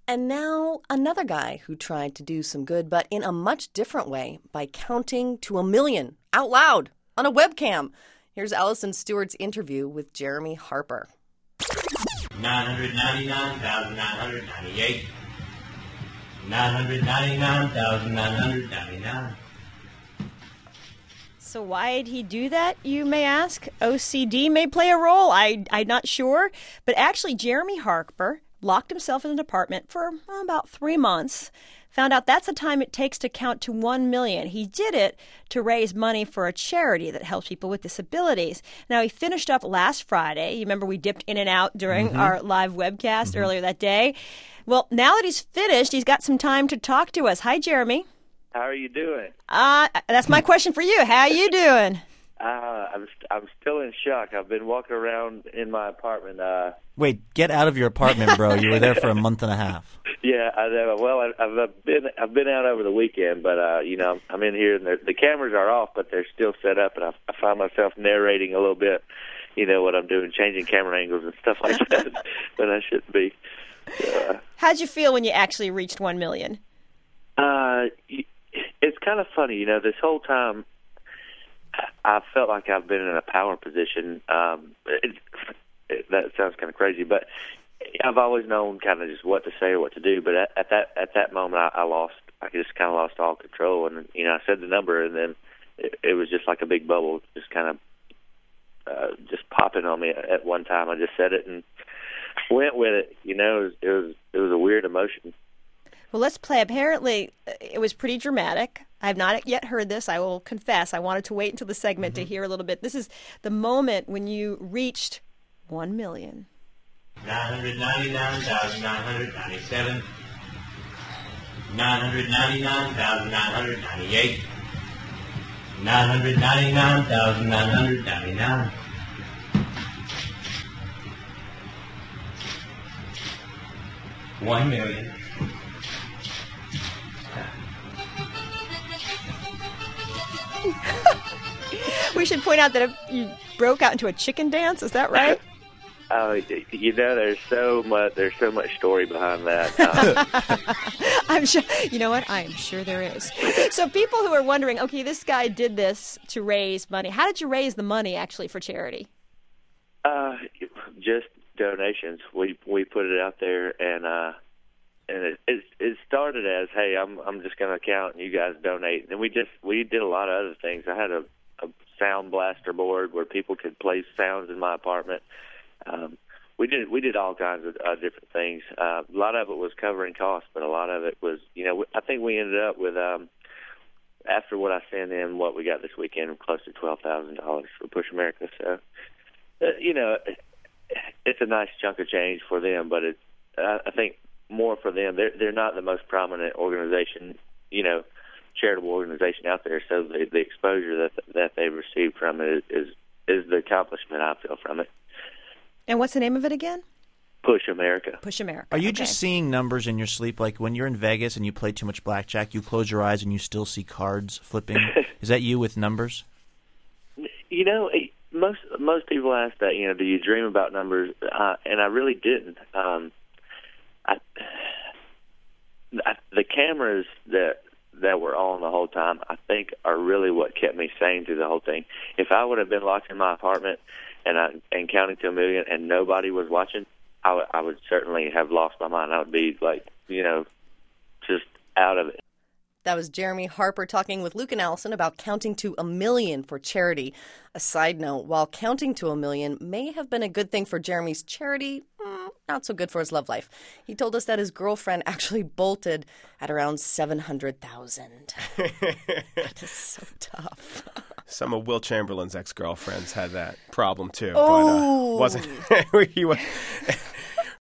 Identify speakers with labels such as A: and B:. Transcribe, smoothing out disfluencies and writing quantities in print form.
A: And now another guy who tried to do some good, but in a much different way, by counting to 1,000,000 out loud on a webcam. Here's Allison Stewart's interview with Jeremy Harper.
B: 999,998. 999,999.
C: So why did he do that, you may ask? OCD may play a role. I'm not sure. But actually, Jeremy Harper locked himself in an apartment for about 3 months. Found out that's the time it takes to count to 1,000,000. He did it to raise money for a charity that helps people with disabilities. Now, he finished up last Friday. You remember we dipped in and out during our live webcast earlier that day. Well, now that he's finished, he's got some time to talk to us. Hi, Jeremy.
D: How are you doing?
C: That's my question for you. How are you doing?
D: I'm still in shock. I've been walking around in my apartment.
E: Wait, get out of your apartment, bro. You were there for a month and a half.
D: Yeah, I know. Well, I've been out over the weekend, but I'm in here and the cameras are off, but they're still set up, and I find myself narrating a little bit. You know what I'm doing, changing camera angles and stuff like that, but I shouldn't be.
C: How'd you feel when you actually reached 1,000,000?
D: It's kind of funny, this whole time I felt like I've been in a power position. That sounds kind of crazy, but I've always known kind of just what to say or what to do. But at that moment, I just kind of lost all control, and I said the number, and then it was just like a big bubble, just kind of just popping on me at one time. I just said it and went with it. It was a weird emotion.
C: Well, let's play. Apparently, it was pretty dramatic. I have not yet heard this. I will confess. I wanted to wait until the segment to hear a little bit. This is the moment when you reached 1,000,000.
B: 999,997. 999,998. 999,999. 1,000,000.
C: We should point out that you broke out into a chicken dance. Is that right?
D: There's so much story behind that.
C: I'm sure. You know what? I am sure there is. So people who are wondering, okay, this guy did this to raise money. How did you raise the money actually for charity?
D: Just donations. We put it out there, and it started as, hey, I'm just going to count and you guys donate. And we did a lot of other things. I had a sound blaster board where people could play sounds in my apartment. We did all kinds of different things. A lot of it was covering costs, but a lot of it was, I think we ended up with, after what I sent in, what we got this weekend, close to $12,000 for Push America. So, it's a nice chunk of change for them, but I think more for them. They're not the most prominent organization, charitable organization out there. So the exposure that they've received from it is the accomplishment I feel from it.
C: And what's the name of it again?
D: Push America.
C: Push America.
E: Are you just seeing numbers in your sleep? Like when you're in Vegas and you play too much blackjack, you close your eyes and you still see cards flipping? Is that you with numbers?
D: Most people ask that, do you dream about numbers? And I really didn't. The cameras that were on the whole time, I think, are really what kept me sane through the whole thing. If I would have been locked in my apartment and counting to 1,000,000 and nobody was watching, I would certainly have lost my mind. I would be like, just out of it.
A: That was Jeremy Harper talking with Luke and Allison about counting to 1,000,000 for charity. A side note, while counting to 1,000,000 may have been a good thing for Jeremy's charity, not so good for his love life. He told us that his girlfriend actually bolted at around 700,000. That is so tough.
F: Some of Will Chamberlain's ex-girlfriends had that problem too,
A: Oh.
F: but wasn't he?